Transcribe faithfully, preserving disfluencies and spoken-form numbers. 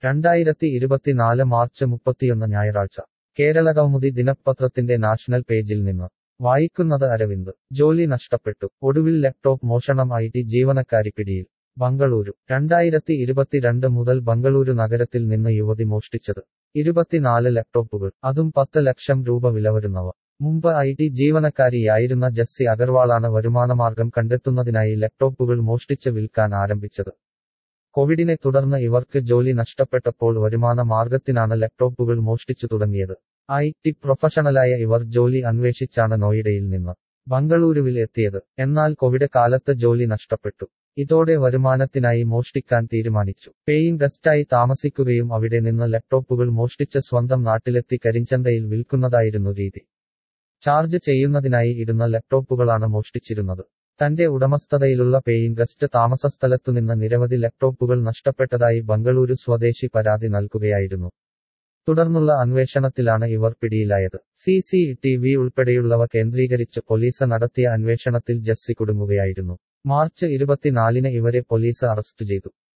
രണ്ടായിരത്തി ഇരുപത്തിനാല് മാർച്ച് മുപ്പത്തിയൊന്ന് ഞായറാഴ്ച കേരള കൗമുദി ദിനപത്രത്തിന്റെ നാഷണൽ പേജിൽ നിന്ന് വായിക്കുന്നത് അരവിന്ദ്. ജോലി നഷ്ടപ്പെട്ടു, ഒടുവിൽ ലാപ്ടോപ്പ് മോഷണം. ഐ ടി ജീവനക്കാരി പിടിയിൽ. ബംഗളൂരു. രണ്ടായിരത്തി ഇരുപത്തിരണ്ട് മുതൽ ബംഗളൂരു നഗരത്തിൽ നിന്ന് യുവതി മോഷ്ടിച്ചത് ഇരുപത്തിനാല് ലാപ്ടോപ്പുകൾ, അതും പത്ത് ലക്ഷം രൂപ വില വരുന്നവ. മുമ്പ് ഐ ടി ജീവനക്കാരിയായിരുന്ന ജസ്സി അഗർവാളാണ് വരുമാനമാർഗം കണ്ടെത്തുന്നതിനായി ലാപ്ടോപ്പുകൾ മോഷ്ടിച്ച് വിൽക്കാൻ ആരംഭിച്ചത്. കോവിഡിനെ തുടർന്ന് ഇവർക്ക് ജോലി നഷ്ടപ്പെട്ടപ്പോൾ വരുമാന മാർഗത്തിനാണ് ലാപ്ടോപ്പുകൾ മോഷ്ടിച്ചു തുടങ്ങിയത്. ഐ ടി പ്രൊഫഷണലായ ഇവർ ജോലി അന്വേഷിച്ചാണ് നോയിഡയിൽ നിന്ന് ബംഗളൂരുവിൽ എത്തിയത്. എന്നാൽ കോവിഡ് കാലത്ത് ജോലി നഷ്ടപ്പെട്ടു. ഇതോടെ വരുമാനത്തിനായി മോഷ്ടിക്കാൻ തീരുമാനിച്ചു. പേയിങ് ഗസ്റ്റായി താമസിക്കുകയും അവിടെ നിന്ന് ലാപ്ടോപ്പുകൾ മോഷ്ടിച്ച് സ്വന്തം നാട്ടിലെത്തി കരിഞ്ചന്തയിൽ വിൽക്കുന്നതായിരുന്നു രീതി. ചാർജ് ചെയ്യുന്നതിനായി ഇടുന്ന ലാപ്ടോപ്പുകളാണ് മോഷ്ടിച്ചിരുന്നത്. തന്റെ ഉടമസ്ഥതയിലുള്ള പേയിങ് ഗസ്റ്റ് താമസസ്ഥലത്തുനിന്ന് നിരവധി ലാപ്ടോപ്പുകൾ നഷ്ടപ്പെട്ടതായി ബംഗളൂരു സ്വദേശി പരാതി നൽകുകയായിരുന്നു. തുടർന്നുള്ള അന്വേഷണത്തിലാണ് ഇവർ പിടിയിലായത്. സി സി ടി വി ഉൾപ്പെടെയുള്ളവ കേന്ദ്രീകരിച്ച് പോലീസ് നടത്തിയ അന്വേഷണത്തിൽ ജസ്സി കുടുങ്ങുകയായിരുന്നു. മാർച്ച് ഇരുപത്തിനാലിന് ഇവരെ പോലീസ് അറസ്റ്റ് ചെയ്തു.